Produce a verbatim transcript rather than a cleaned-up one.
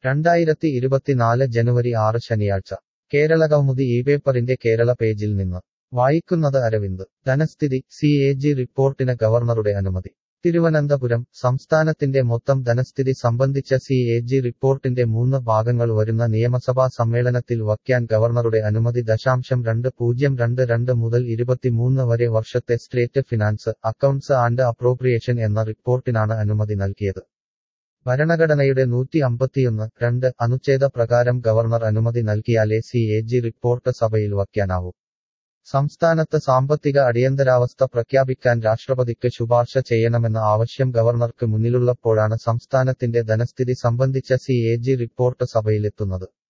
രണ്ടായിരത്തി ഇരുപത്തിനാല് ജനുവരി ആറ് ശനിയാഴ്ച കേരളകൗമുദി ഈ പേപ്പറിന്റെ കേരള പേജിൽ നിന്ന് വായിക്കുന്നത് അരവിന്ദ്. ധനസ്ഥിതി സി എ ജി റിപ്പോർട്ടിന് ഗവർണറുടെ അനുമതി. തിരുവനന്തപുരം സംസ്ഥാനത്തിന്റെ മൊത്തം ധനസ്ഥിതി സംബന്ധിച്ച സി എ ജി റിപ്പോർട്ടിന്റെ മൂന്ന് ഭാഗങ്ങൾ വരുന്ന നിയമസഭാ സമ്മേളനത്തിൽ വയ്ക്കാൻ ഗവർണറുടെ അനുമതി ദശാംശം രണ്ട് പൂജ്യം രണ്ട് രണ്ട് മുതൽ ഇരുപത്തിമൂന്ന് വരെ വർഷത്തെ state finance, accounts and appropriation എന്ന റിപ്പോർട്ടിനാണ് അനുമതി നൽകിയത്. ഭരണഘടനയുടെ നൂറ്റി അമ്പത്തിയൊന്ന് രണ്ട് അനുച്ഛേദ പ്രകാരം ഗവർണർ അനുമതി നൽകിയാലേ സി എ ജി റിപ്പോർട്ട് സഭയിൽ വയ്ക്കാനാവൂ. സംസ്ഥാനത്ത് സാമ്പത്തിക അടിയന്തരാവസ്ഥ പ്രഖ്യാപിക്കാൻ രാഷ്ട്രപതിക്ക് ശുപാർശ ചെയ്യണമെന്ന ആവശ്യം ഗവർണർക്ക് മുന്നിലുള്ളപ്പോഴാണ് സംസ്ഥാനത്തിന്റെ ധനസ്ഥിതി സംബന്ധിച്ച സി എ ജി റിപ്പോർട്ട് സഭയിലെത്തുന്നത്.